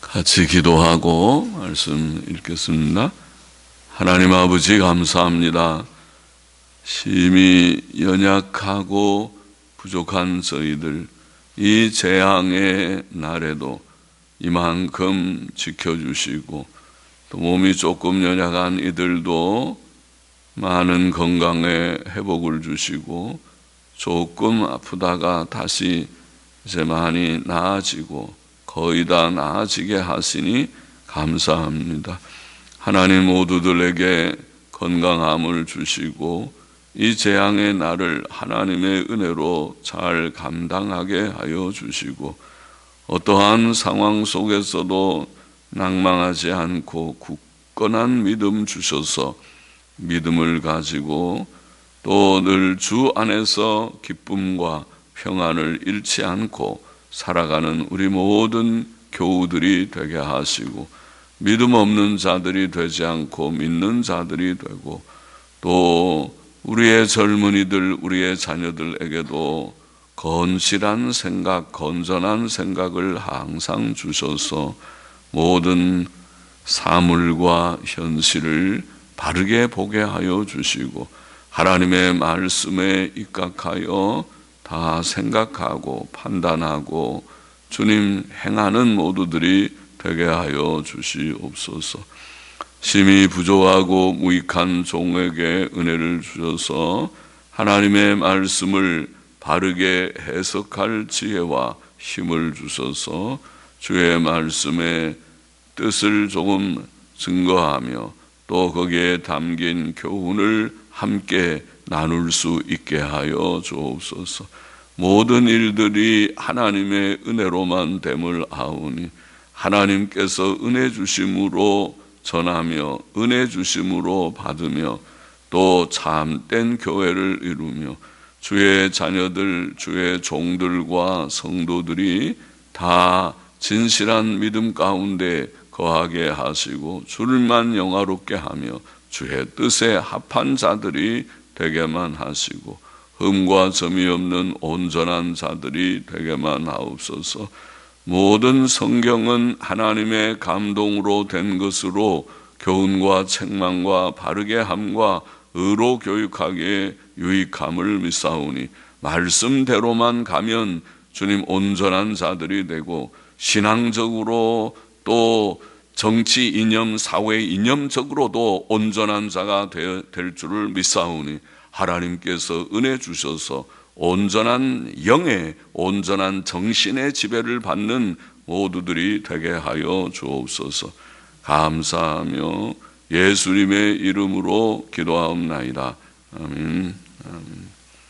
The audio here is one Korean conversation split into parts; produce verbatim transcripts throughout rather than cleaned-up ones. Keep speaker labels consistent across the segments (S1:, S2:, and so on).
S1: 같이 기도하고 말씀 읽겠습니다. 하나님 아버지 감사합니다. 심히 연약하고 부족한 저희들 이 재앙의 날에도 이만큼 지켜주시고 또 몸이 조금 연약한 이들도 많은 건강의 회복을 주시고 조금 아프다가 다시 이제 많이 나아지고 거의 다 나아지게 하시니 감사합니다. 하나님 모두들에게 건강함을 주시고 이 재앙의 날을 하나님의 은혜로 잘 감당하게 하여 주시고 어떠한 상황 속에서도 낭망하지 않고 굳건한 믿음 주셔서 믿음을 가지고 또 늘 주 안에서 기쁨과 평안을 잃지 않고 살아가는 우리 모든 교우들이 되게 하시고 믿음 없는 자들이 되지 않고 믿는 자들이 되고 또 우리의 젊은이들, 우리의 자녀들에게도 건실한 생각, 건전한 생각을 항상 주셔서 모든 사물과 현실을 바르게 보게 하여 주시고 하나님의 말씀에 입각하여 다 생각하고 판단하고 주님 행하는 모두들이 되게 하여 주시옵소서. 심히 부족하고 무익한 종에게 은혜를 주셔서 하나님의 말씀을 바르게 해석할 지혜와 힘을 주셔서 주의 말씀의 뜻을 조금 증거하며 또 거기에 담긴 교훈을 함께 나눌 수 있게 하여 주옵소서. 모든 일들이 하나님의 은혜로만 됨을 아오니 하나님께서 은혜 주심으로 전하며 은혜 주심으로 받으며 또 참된 교회를 이루며 주의 자녀들, 주의 종들과 성도들이 다 진실한 믿음 가운데 거하게 하시고 주를만 영화롭게 하며 주의 뜻에 합한 자들이 되게만 하시고 흠과 점이 없는 온전한 자들이 되게만 하옵소서. 모든 성경은 하나님의 감동으로 된 것으로 교훈과 책망과 바르게 함과 의로 교육하기에 유익함을 믿사오니 말씀대로만 가면 주님 온전한 자들이 되고 신앙적으로 또 정치 이념, 사회 이념적으로도 온전한 자가 될 줄을 믿사오니 하나님께서 은혜 주셔서 온전한 영의, 온전한 정신의 지배를 받는 모두들이 되게 하여 주옵소서. 감사하며 예수님의 이름으로 기도하옵나이다. 아멘. 아멘.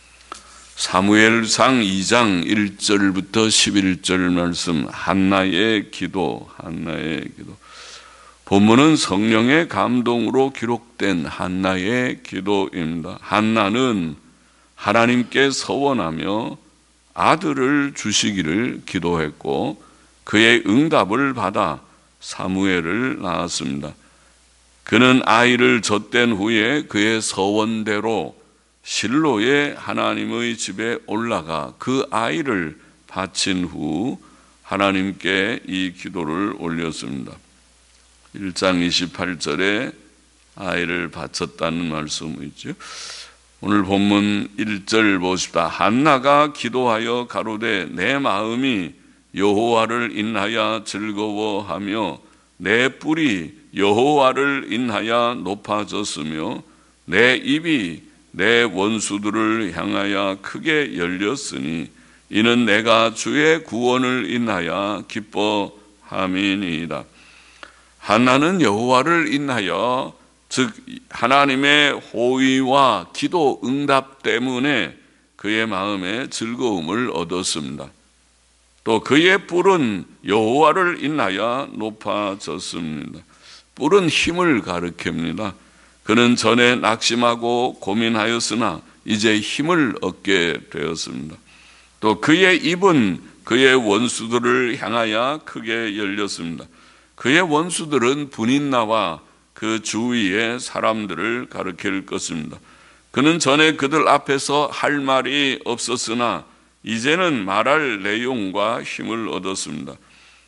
S1: 사무엘상 이 장 일 절부터 십일 절 말씀, 한나의 기도, 한나의 기도. 본문은 성령의 감동으로 기록된 한나의 기도입니다. 한나는 하나님께 서원하며 아들을 주시기를 기도했고 그의 응답을 받아 사무엘을 낳았습니다. 그는 아이를 젖댄 후에 그의 서원대로 실로의 하나님의 집에 올라가 그 아이를 바친 후 하나님께 이 기도를 올렸습니다. 일 장 이십팔 절에 아이를 바쳤다는 말씀이 있죠. 오늘 본문 일 절 보십시다. 한나가 기도하여 가로되 내 마음이 여호와를 인하여 즐거워하며 내 뿔이 여호와를 인하여 높아졌으며 내 입이 내 원수들을 향하여 크게 열렸으니 이는 내가 주의 구원을 인하여 기뻐함이니이다. 한나는 여호와를 인하여 즉 하나님의 호의와 기도 응답 때문에 그의 마음에 즐거움을 얻었습니다. 또 그의 뿔은 여호와를 인하여 높아졌습니다. 뿔은 힘을 가리킵니다. 그는 전에 낙심하고 고민하였으나 이제 힘을 얻게 되었습니다. 또 그의 입은 그의 원수들을 향하여 크게 열렸습니다. 그의 원수들은 분인나와 그 주위의 사람들을 가리킬 것입니다. 그는 전에 그들 앞에서 할 말이 없었으나 이제는 말할 내용과 힘을 얻었습니다.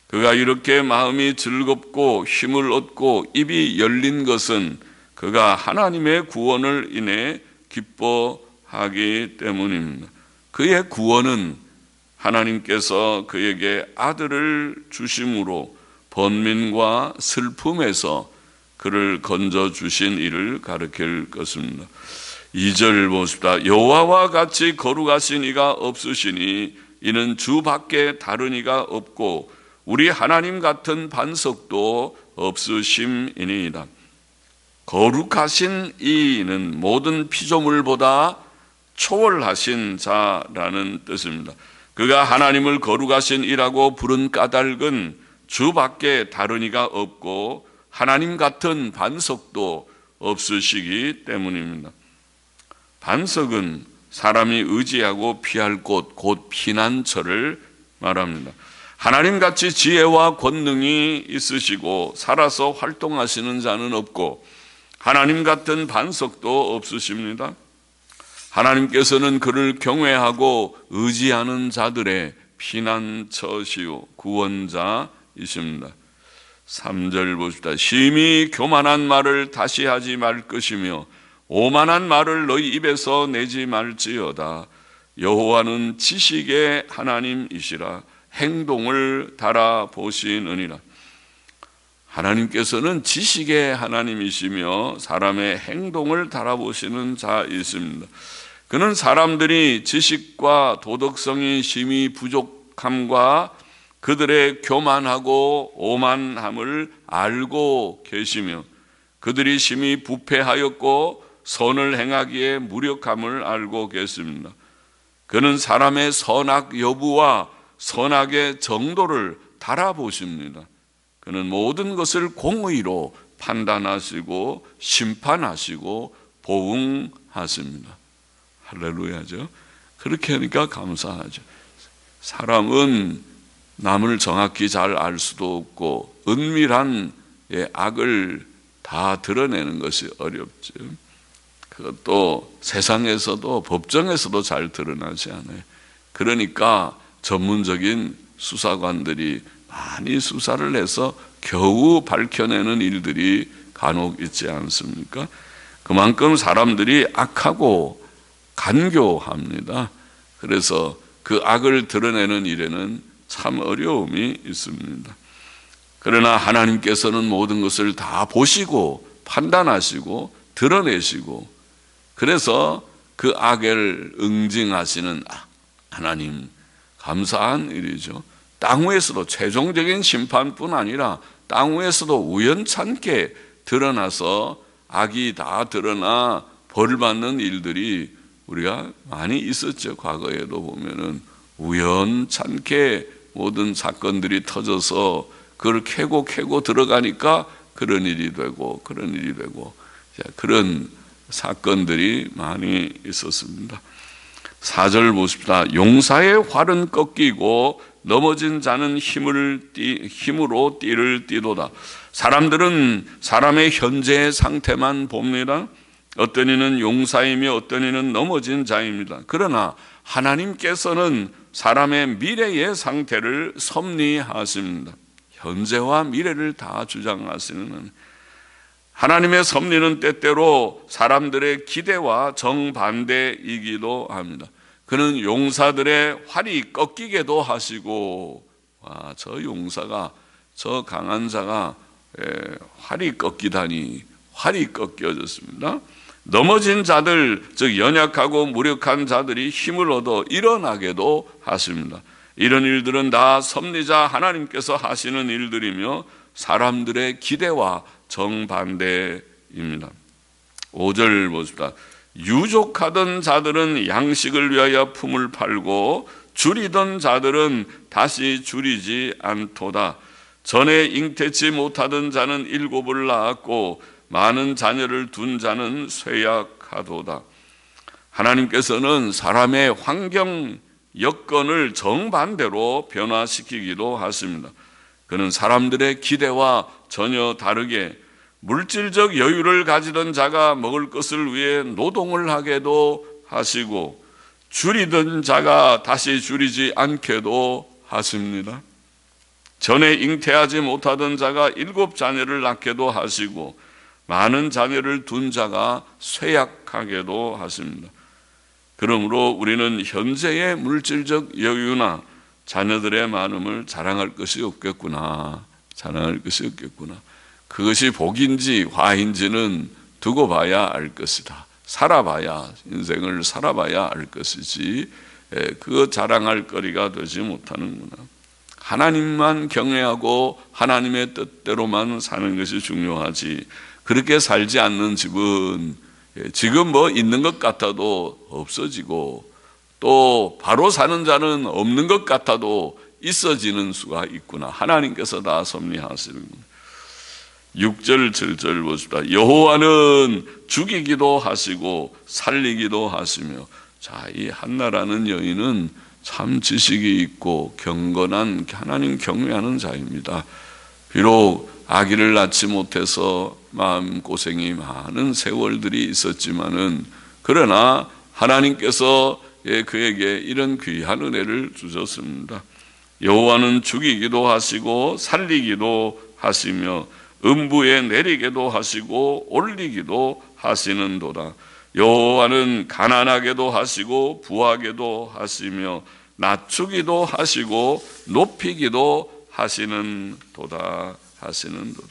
S1: 그가 이렇게 마음이 즐겁고 힘을 얻고 입이 열린 것은 그가 하나님의 구원을 인해 기뻐하기 때문입니다. 그의 구원은 하나님께서 그에게 아들을 주심으로 번민과 슬픔에서 그를 건져주신 일을 가리킬 것입니다. 이 절 보십시다. 여호와와 같이 거룩하신 이가 없으시니 이는 주 밖에 다른 이가 없고 우리 하나님 같은 반석도 없으심이니이다. 거룩하신 이는 모든 피조물보다 초월하신 자라는 뜻입니다. 그가 하나님을 거룩하신 이라고 부른 까닭은 주 밖에 다른 이가 없고 하나님 같은 반석도 없으시기 때문입니다. 반석은 사람이 의지하고 피할 곳, 곧 피난처를 말합니다. 하나님같이 지혜와 권능이 있으시고 살아서 활동하시는 자는 없고 하나님 같은 반석도 없으십니다. 하나님께서는 그를 경외하고 의지하는 자들의 피난처시요 구원자이십니다. 삼 절 보십시다. 심히 교만한 말을 다시 하지 말 것이며 오만한 말을 너희 입에서 내지 말지어다. 여호와는 지식의 하나님이시라 행동을 달아보시느니라. 하나님께서는 지식의 하나님이시며 사람의 행동을 달아보시는 자이십니다. 그는 사람들이 지식과 도덕성이 심히 부족함과 그들의 교만하고 오만함을 알고 계시며 그들이 심히 부패하였고 선을 행하기에 무력함을 알고 계십니다. 그는 사람의 선악 여부와 선악의 정도를 달아보십니다. 그는 모든 것을 공의로 판단하시고 심판하시고 보응하십니다. 할렐루야죠. 그렇게 하니까 감사하죠. 사람은 남을 정확히 잘 알 수도 없고 은밀한 악을 다 드러내는 것이 어렵죠. 그것도 세상에서도 법정에서도 잘 드러나지 않아요. 그러니까 전문적인 수사관들이 많이 수사를 해서 겨우 밝혀내는 일들이 간혹 있지 않습니까? 그만큼 사람들이 악하고 간교합니다. 그래서 그 악을 드러내는 일에는 참 어려움이 있습니다. 그러나 하나님께서는 모든 것을 다 보시고 판단하시고 드러내시고 그래서 그 악을 응징하시는 하나님, 감사한 일이죠. 땅 위에서도 최종적인 심판뿐 아니라 땅 위에서도 우연찮게 드러나서 악이 다 드러나 벌받는 일들이 우리가 많이 있었죠. 과거에도 보면은 우연찮게 모든 사건들이 터져서 그걸 캐고 캐고 들어가니까 그런 일이 되고 그런 일이 되고 그런 사건들이 많이 있었습니다. 사 절 보십시다. 용사의 활은 꺾이고 넘어진 자는 힘을 띠, 힘으로 띠를 띠도다. 사람들은 사람의 현재의 상태만 봅니다. 어떤 이는 용사이며 어떤 이는 넘어진 자입니다. 그러나 하나님께서는 사람의 미래의 상태를 섭리하십니다. 현재와 미래를 다 주장하시는 하나님의 섭리는 때때로 사람들의 기대와 정반대이기도 합니다. 그는 용사들의 활이 꺾이게도 하시고, 와, 저 용사가, 저 강한 자가 에, 활이 꺾이다니, 활이 꺾여졌습니다. 넘어진 자들, 즉 연약하고 무력한 자들이 힘을 얻어 일어나게도 하십니다. 이런 일들은 다 섭리자 하나님께서 하시는 일들이며 사람들의 기대와 정반대입니다. 오 절 보십시다. 유족하던 자들은 양식을 위하여 품을 팔고 줄이던 자들은 다시 줄이지 않도다. 전에 잉태치 못하던 자는 일곱을 낳았고 많은 자녀를 둔 자는 쇠약하도다. 하나님께서는 사람의 환경 여건을 정반대로 변화시키기도 하십니다. 그는 사람들의 기대와 전혀 다르게 물질적 여유를 가지던 자가 먹을 것을 위해 노동을 하게도 하시고 줄이던 자가 다시 줄이지 않게도 하십니다. 전에 잉태하지 못하던 자가 일곱 자녀를 낳게도 하시고 많은 자녀를 둔 자가 쇠약하게도 하십니다. 그러므로 우리는 현재의 물질적 여유나 자녀들의 많음을 자랑할 것이 없겠구나. 자랑할 것이 없겠구나. 그것이 복인지 화인지는 두고 봐야 알 것이다. 살아봐야, 인생을 살아봐야 알 것이지 그거 자랑할 거리가 되지 못하는구나. 하나님만 경외하고 하나님의 뜻대로만 사는 것이 중요하지, 그렇게 살지 않는 집은 지금 뭐 있는 것 같아도 없어지고, 또 바로 사는 자는 없는 것 같아도 있어지는 수가 있구나. 하나님께서 다 섭리하시는구나. 육 절 칠 절 보십시다. 여호와는 죽이기도 하시고 살리기도 하시며. 자, 이 한나라는 여인은 참 지식이 있고 경건한 하나님 경외하는 자입니다. 비록 아기를 낳지 못해서 마음고생이 많은 세월들이 있었지만은, 그러나 하나님께서 그에게 이런 귀한 은혜를 주셨습니다. 여호와는 죽이기도 하시고 살리기도 하시며 음부에 내리게도 하시고 올리기도 하시는도다. 여호와는 가난하게도 하시고 부하게도 하시며 낮추기도 하시고 높이기도 하시는도다 하시는도다.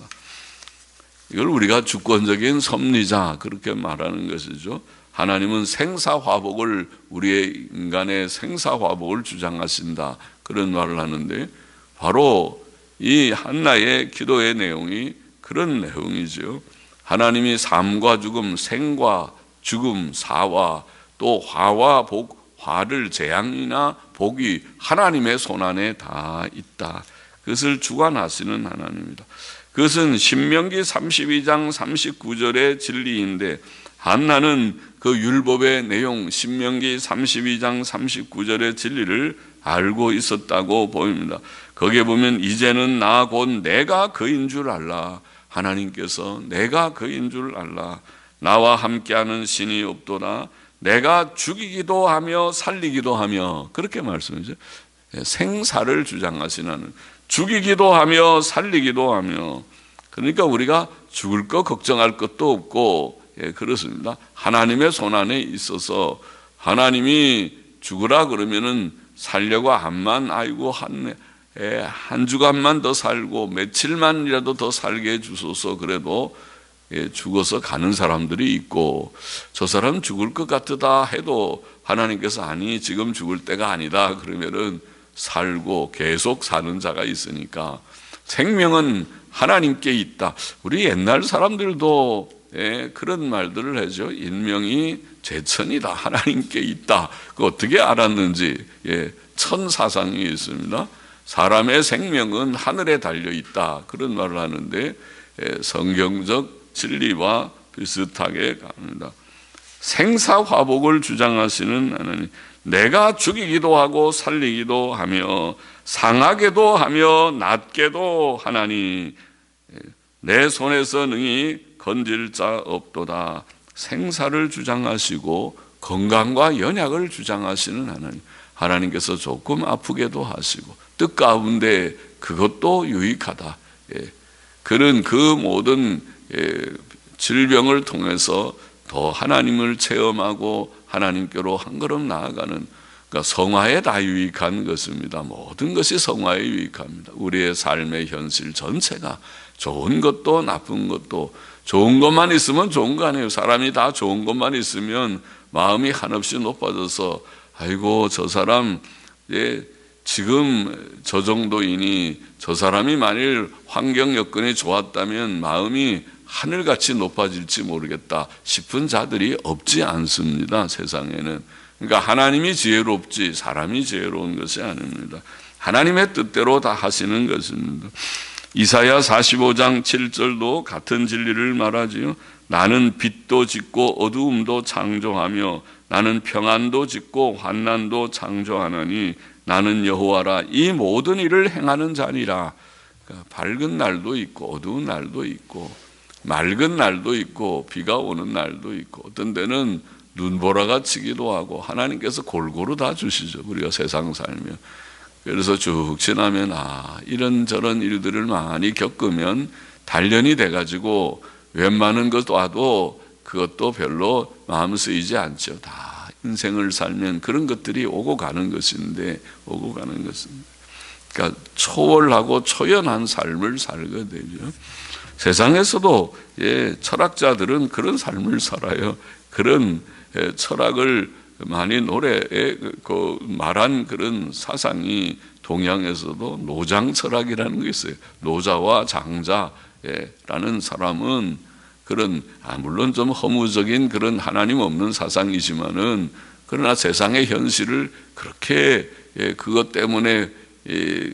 S1: 이걸 우리가 주권적인 섭리자 그렇게 말하는 것이죠. 하나님은 생사화복을, 우리의 인간의 생사화복을 주장하신다, 그런 말을 하는데, 바로 이 한나의 기도의 내용이 그런 내용이죠. 하나님이 삶과 죽음, 생과 죽음, 사와 또 화와 복, 화를 재앙이나 복이 하나님의 손안에 다 있다. 그것을 주관하시는 하나님입니다. 그것은 신명기 삼십이 장 삼십구 절의 진리인데, 한나는 그 율법의 내용, 신명기 삼십이 장 삼십구 절의 진리를 알고 있었다고 보입니다. 거기에 보면 이제는 나 곧 내가 그인 줄 알라. 하나님께서 내가 그인 줄 알라. 나와 함께하는 신이 없도다. 내가 죽이기도 하며 살리기도 하며, 그렇게 말씀이죠. 생사를 주장하시는 하나님. 죽이기도 하며 살리기도 하며. 그러니까 우리가 죽을 거 걱정할 것도 없고, 예, 그렇습니다. 하나님의 손안에 있어서 하나님이 죽으라 그러면은 살려고 암만, 아이고 한, 예, 한 주간만 더 살고 며칠만이라도 더 살게 해주소서, 그래도 예, 죽어서 가는 사람들이 있고, 저 사람 죽을 것 같다 해도 하나님께서 아니 지금 죽을 때가 아니다 그러면은 살고 계속 사는 자가 있으니까 생명은 하나님께 있다. 우리 옛날 사람들도 예, 그런 말들을 하죠. 인명이 제천이다. 하나님께 있다. 그 어떻게 알았는지, 예, 천사상이 있습니다. 사람의 생명은 하늘에 달려 있다. 그런 말을 하는데, 예, 성경적 진리와 비슷하게 갑니다. 생사화복을 주장하시는 하나님, 내가 죽이기도 하고 살리기도 하며 상하게도 하며 낮게도 하나니 내 손에서 능히 건질 자 없도다. 생사를 주장하시고 건강과 연약을 주장하시는 하나님, 하나님께서 조금 아프게도 하시고 뜻 가운데 그것도 유익하다. 예. 그는 그 모든 예, 질병을 통해서 더 하나님을 체험하고 하나님께로 한 걸음 나아가는, 그러니까 성화에 다 유익한 것입니다. 모든 것이 성화에 유익합니다. 우리의 삶의 현실 전체가, 좋은 것도 나쁜 것도, 좋은 것만 있으면 좋은 거 아니에요. 사람이 다 좋은 것만 있으면 마음이 한없이 높아져서 아이고 저 사람 예, 지금 저 정도이니 저 사람이 만일 환경 여건이 좋았다면 마음이 하늘같이 높아질지 모르겠다 싶은 자들이 없지 않습니다. 세상에는. 그러니까 하나님이 지혜롭지 사람이 지혜로운 것이 아닙니다. 하나님의 뜻대로 다 하시는 것입니다. 이사야 사십오 장 칠 절도 같은 진리를 말하지요. 나는 빛도 짓고 어두움도 창조하며 나는 평안도 짓고 환난도 창조하노니 나는 여호와라. 이 모든 일을 행하는 자니라. 그러니까 밝은 날도 있고 어두운 날도 있고 맑은 날도 있고 비가 오는 날도 있고, 어떤 때는 눈보라가 치기도 하고 하나님께서 골고루 다 주시죠. 우리가 세상 살면 그래서 쭉 지나면 아 이런저런 일들을 많이 겪으면 단련이 돼가지고 웬만한 것 와도 그것도 별로 마음 쓰이지 않죠. 다 인생을 살면 그런 것들이 오고 가는 것인데 오고 가는 것입니다. 그러니까 초월하고 초연한 삶을 살거든요. 세상에서도 예, 철학자들은 그런 삶을 살아요. 그런 예, 철학을 많이 노래에 그 말한 그런 사상이 동양에서도 노장 철학이라는 게 있어요. 노자와 장자라는 사람은 그런 아 물론 좀 허무적인 그런 하나님 없는 사상이지만은 그러나 세상의 현실을 그렇게 예, 그것 때문에 예,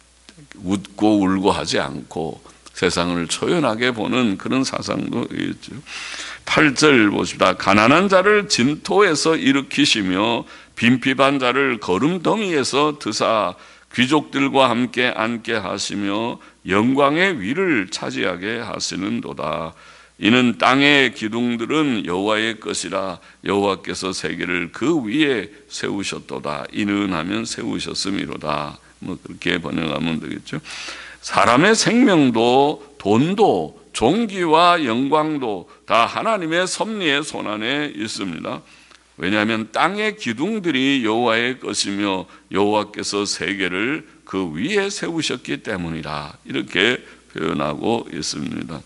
S1: 웃고 울고 하지 않고 세상을 초연하게 보는 그런 사상도 있죠. 팔 절 보십시다. 가난한 자를 진토에서 일으키시며 빈핍한 자를 거름더미에서 드사 귀족들과 함께 앉게 하시며 영광의 위를 차지하게 하시는도다. 이는 땅의 기둥들은 여호와의 것이라 여호와께서 세계를 그 위에 세우셨도다. 이는 하면 세우셨음이로다. 뭐 그렇게 번역하면 되겠죠. 사람의 생명도 돈도 종기와 영광도 다 하나님의 섭리의 손안에 있습니다. 왜냐하면 땅의 기둥들이 여호와의 것이며 여호와께서 세계를 그 위에 세우셨기 때문이라 이렇게 표현하고 있습니다.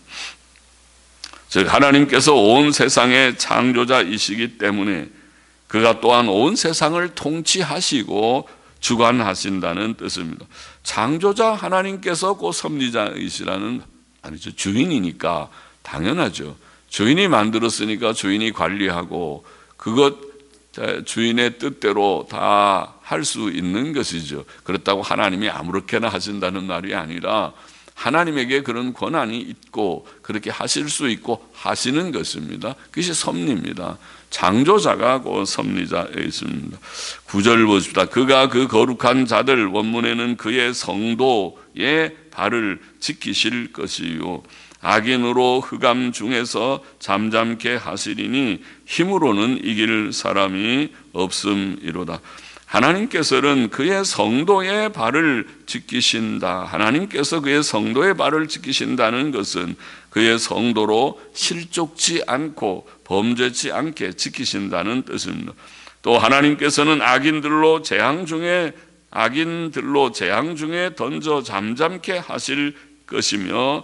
S1: 즉 하나님께서 온 세상의 창조자이시기 때문에 그가 또한 온 세상을 통치하시고 주관하신다는 뜻입니다. 창조자 하나님께서 곧 섭리자이시라는 아니죠. 주인이니까 당연하죠. 주인이 만들었으니까 주인이 관리하고 그것 주인의 뜻대로 다 할 수 있는 것이죠. 그렇다고 하나님이 아무렇게나 하신다는 말이 아니라 하나님에게 그런 권한이 있고 그렇게 하실 수 있고 하시는 것입니다. 그것이 섭리입니다. 창조자가 그 섭리자에 있습니다. 구 절 보십시다. 그가 그 거룩한 자들 원문에는 그의 성도의 발을 지키실 것이요 악인으로 흑암 중에서 잠잠케 하시리니 힘으로는 이길 사람이 없음이로다. 하나님께서는 그의 성도의 발을 지키신다. 하나님께서 그의 성도의 발을 지키신다는 것은 그의 성도로 실족지 않고 범죄치 않게 지키신다는 뜻입니다. 또 하나님께서는 악인들로 재앙 중에 악인들로 재앙 중에 던져 잠잠케 하실 것이며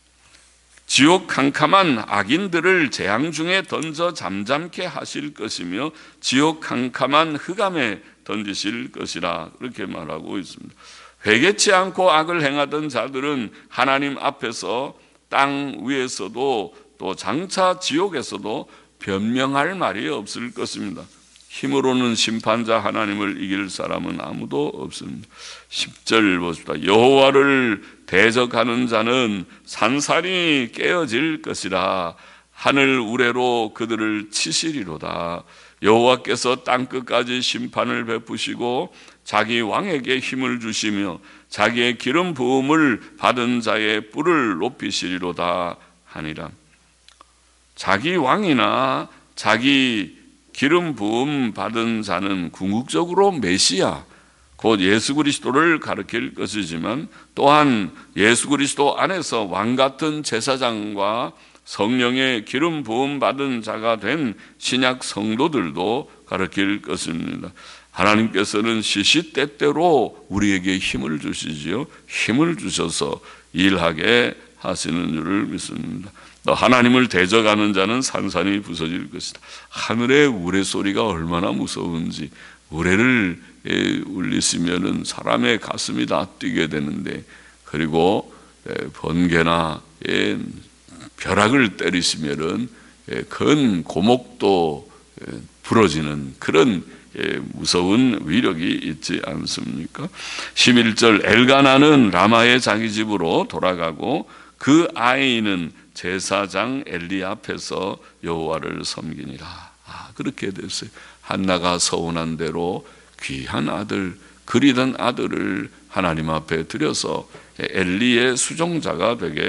S1: 지옥 캄캄한 악인들을 재앙 중에 던져 잠잠케 하실 것이며 지옥 캄캄한 흑암에 던지실 것이라 그렇게 말하고 있습니다. 회개치 않고 악을 행하던 자들은 하나님 앞에서 땅 위에서도 또 장차 지옥에서도 변명할 말이 없을 것입니다. 힘으로는 심판자 하나님을 이길 사람은 아무도 없습니다. 십 절 보십시다. 여호와를 대적하는 자는 산산이 깨어질 것이라 하늘 우레로 그들을 치시리로다. 여호와께서 땅끝까지 심판을 베푸시고 자기 왕에게 힘을 주시며 자기의 기름 부음을 받은 자의 뿔을 높이시리로다 하니라. 자기 왕이나 자기 기름 부음 받은 자는 궁극적으로 메시아 곧 예수 그리스도를 가리킬 것이지만 또한 예수 그리스도 안에서 왕 같은 제사장과 성령의 기름 부음 받은 자가 된 신약 성도들도 가리킬 것입니다. 하나님께서는 시시때때로 우리에게 힘을 주시지요. 힘을 주셔서 일하게 하시는 줄을 믿습니다. 또 하나님을 대적하는 자는 산산이 부서질 것이다. 하늘의 우레소리가 얼마나 무서운지 우레를 울리시면은 사람의 가슴이 다 뛰게 되는데 그리고 번개나 벼락을 때리시면은 큰 고목도 부러지는 그런 무서운 위력이 있지 않습니까? 십일 절 엘가나는 라마의 자기 집으로 돌아가고 그 아이는 제사장 엘리 앞에서 여호와를 섬기니라. 아, 그렇게 됐어요. 한나가 서운한 대로 귀한 아들, 그리던 아들을 하나님 앞에 드려서 엘리의 수종자가 되게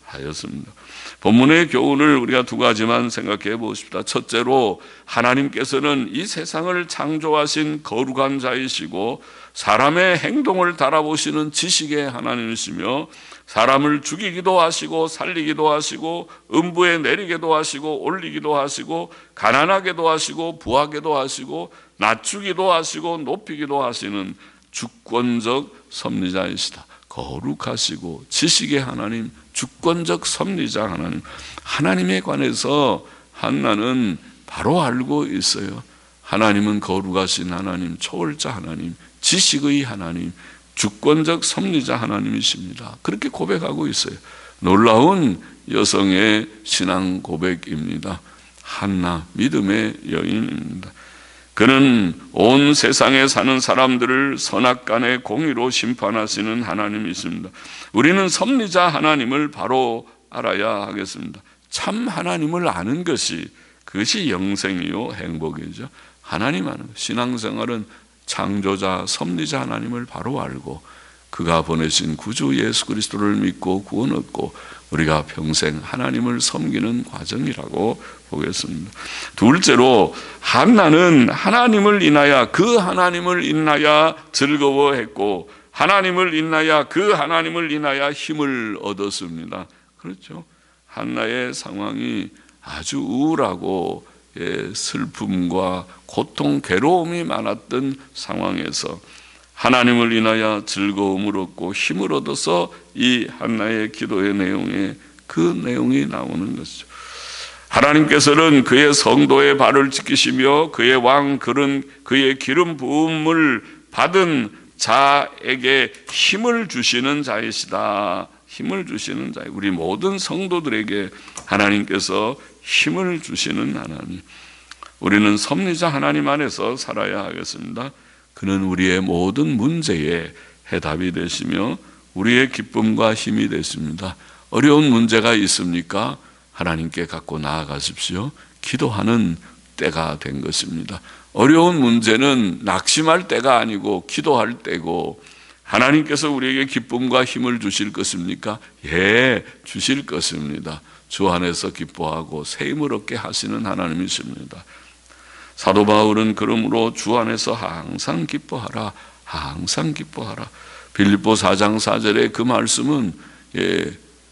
S1: 하였습니다. 본문의 교훈을 우리가 두 가지만 생각해 보십시다. 첫째로 하나님께서는 이 세상을 창조하신 거룩한 자이시고 사람의 행동을 달아보시는 지식의 하나님이시며 사람을 죽이기도 하시고 살리기도 하시고 음부에 내리기도 하시고 올리기도 하시고 가난하게도 하시고 부하게도 하시고 낮추기도 하시고 높이기도 하시는 주권적 섭리자이시다. 거룩하시고 지식의 하나님, 주권적 섭리자 하나님, 하나님에 관해서 한나는 바로 알고 있어요. 하나님은 거룩하신 하나님, 초월자 하나님, 지식의 하나님, 주권적 섭리자 하나님이십니다. 그렇게 고백하고 있어요. 놀라운 여성의 신앙 고백입니다. 한나, 믿음의 여인입니다. 그는 온 세상에 사는 사람들을 선악간의 공의로 심판하시는 하나님이십니다. 우리는 섭리자 하나님을 바로 알아야 하겠습니다. 참 하나님을 아는 것이 그것이 영생이요 행복이죠. 하나님 아는 것. 신앙생활은 창조자 섭리자 하나님을 바로 알고 그가 보내신 구주 예수 그리스도를 믿고 구원 얻고 우리가 평생 하나님을 섬기는 과정이라고 보겠습니다. 둘째로 한나는 하나님을 인하여 그 하나님을 인하여 즐거워했고 하나님을 인하여 그 하나님을 인하여 힘을 얻었습니다. 그렇죠. 한나의 상황이 아주 우울하고 슬픔과 고통, 괴로움이 많았던 상황에서 하나님을 인하여 즐거움을 얻고 힘을 얻어서 이 한나의 기도의 내용에 그 내용이 나오는 것이죠. 하나님께서는 그의 성도의 발을 지키시며 그의 왕 그런 그의 기름 부음을 받은 자에게 힘을 주시는 자이시다. 힘을 주시는 자. 우리 모든 성도들에게 하나님께서 힘을 주시는 하나님. 우리는 섭리자 하나님 안에서 살아야 하겠습니다. 그는 우리의 모든 문제에 해답이 되시며 우리의 기쁨과 힘이 되십니다. 어려운 문제가 있습니까? 하나님께 갖고 나아가십시오. 기도하는 때가 된 것입니다. 어려운 문제는 낙심할 때가 아니고 기도할 때고 하나님께서 우리에게 기쁨과 힘을 주실 것입니까? 예, 주실 것입니다. 주 안에서 기뻐하고 새 힘을 얻게 하시는 하나님이십니다. 사도 바울은 그러므로 주 안에서 항상 기뻐하라, 항상 기뻐하라. 빌립보 사 장 사 절의 그 말씀은 예,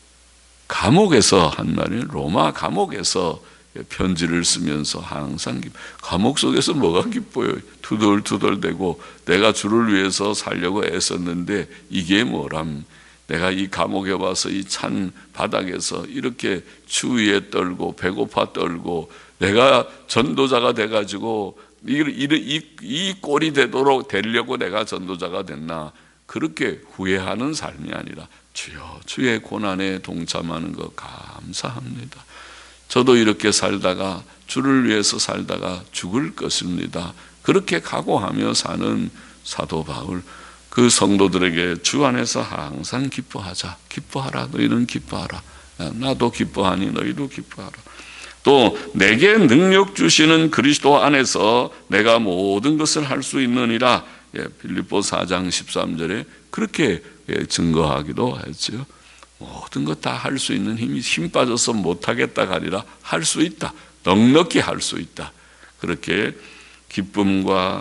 S1: 감옥에서 한 말이에요. 로마 감옥에서 편지를 쓰면서 항상 기뻐. 감옥 속에서 뭐가 기뻐요? 투덜투덜대고 내가 주를 위해서 살려고 애썼는데 이게 뭐람? 내가 이 감옥에 와서 이 찬 바닥에서 이렇게 추위에 떨고 배고파 떨고 내가 전도자가 돼가지고 이, 이, 이 꼴이 되도록 되려고 내가 전도자가 됐나? 그렇게 후회하는 삶이 아니라 주여 주의 고난에 동참하는 것 감사합니다. 저도 이렇게 살다가 주를 위해서 살다가 죽을 것입니다. 그렇게 각오하며 사는 사도 바울, 그 성도들에게 주 안에서 항상 기뻐하자. 기뻐하라. 너희는 기뻐하라. 나도 기뻐하니 너희도 기뻐하라. 또 내게 능력 주시는 그리스도 안에서 내가 모든 것을 할 수 있느니라. 예, 빌립보 사 장 십삼 절에 그렇게 예, 증거하기도 했죠. 모든 것 다 할 수 있는 힘이 힘 빠져서 못하겠다가 아니라 할 수 있다. 넉넉히 할 수 있다. 그렇게 기쁨과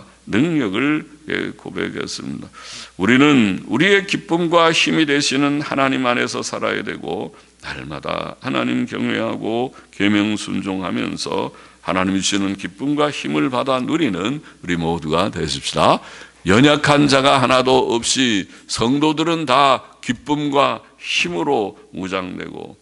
S1: 능력을 고백했습니다. 우리는 우리의 기쁨과 힘이 되시는 하나님 안에서 살아야 되고 날마다 하나님 경외하고 계명 순종하면서 하나님이 주시는 기쁨과 힘을 받아 누리는 우리 모두가 되십시다. 연약한 자가 하나도 없이 성도들은 다 기쁨과 힘으로 무장되고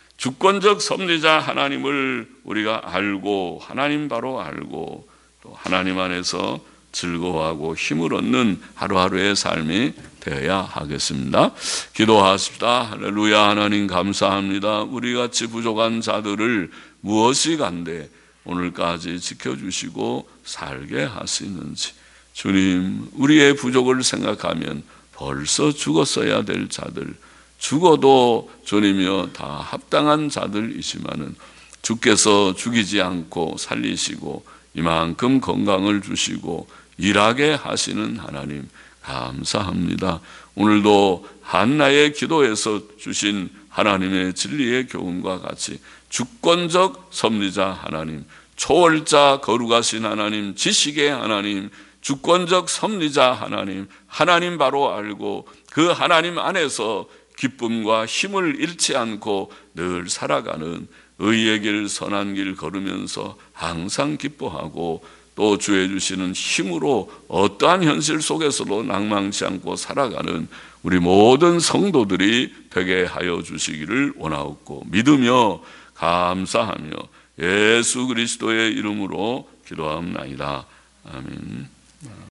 S1: 주권적 섭리자 하나님을 우리가 알고 하나님 바로 알고 또 하나님 안에서 즐거워하고 힘을 얻는 하루하루의 삶이 되어야 하겠습니다. 기도하십시다. 할렐루야. 하나님 감사합니다. 우리같이 부족한 자들을 무엇이 간데 오늘까지 지켜주시고 살게 하시는지 주님, 우리의 부족을 생각하면 벌써 죽었어야 될 자들, 죽어도 주님이여 다 합당한 자들이지만은 주께서 죽이지 않고 살리시고 이만큼 건강을 주시고 일하게 하시는 하나님, 감사합니다. 오늘도 한나의 기도에서 주신 하나님의 진리의 교훈과 같이 주권적 섭리자 하나님, 초월자 거룩하신 하나님, 지식의 하나님, 주권적 섭리자 하나님, 하나님 바로 알고 그 하나님 안에서 기쁨과 힘을 잃지 않고 늘 살아가는 의의 길, 선한 길 걸으면서 항상 기뻐하고 또 주의 주시는 힘으로 어떠한 현실 속에서도 낭망치 않고 살아가는 우리 모든 성도들이 되게 하여 주시기를 원하옵고 믿으며 감사하며 예수 그리스도의 이름으로 기도하옵나이다. 아멘.